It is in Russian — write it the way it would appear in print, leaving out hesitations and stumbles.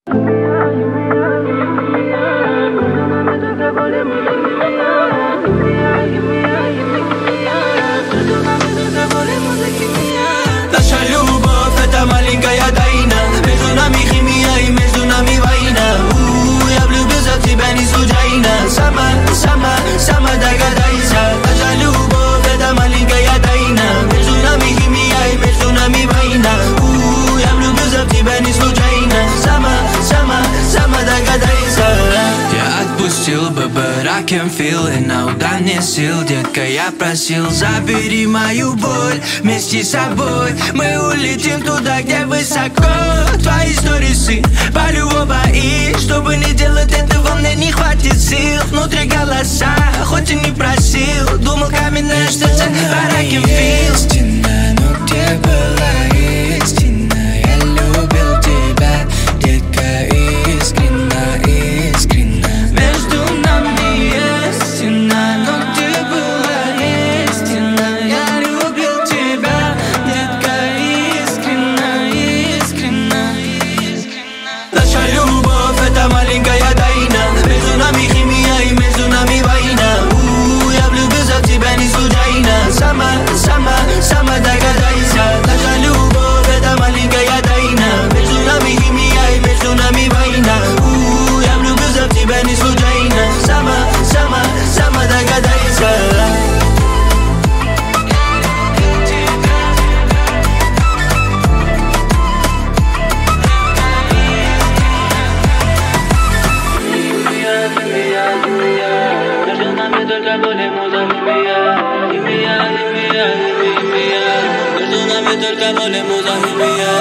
Наша любовь — это маленькая тайна. Между нами химия и между нами война. Я влюбился в тебя не случайно. Сама догадайся. Наша любовь — это маленькая тайна. Между нами химия и между нами война. Я влюбился в тебя не случайно. Сама догадайся. Я отпустил бы, but I can feel it now. Да мне сил, детка, я просил. Забери мою боль вместе с собой. Мы улетим туда, где высоко. Твои сторисы, палю оба. И чтобы не делать этого, мне не хватит сил. Внутри голоса, хоть и не просил. Думал, каменное сердце, but I can feel. Истина, но где была истина? Я любил тебя, детка, искренно. Между нами есть стена, но где была истина? Я любил тебя, детка, искренно. Наша любовь — это маленькая тайна. Между нами химия и между нами война. Я влюбился в тебя не случайно. Сама догадайся. Наша любовь — это маленькая тайна. Между нами химия и между нами война. Я влюбился в тебя не случайно. Сама догадайся. Между нами только боль и муза. Между нами только боль и муза.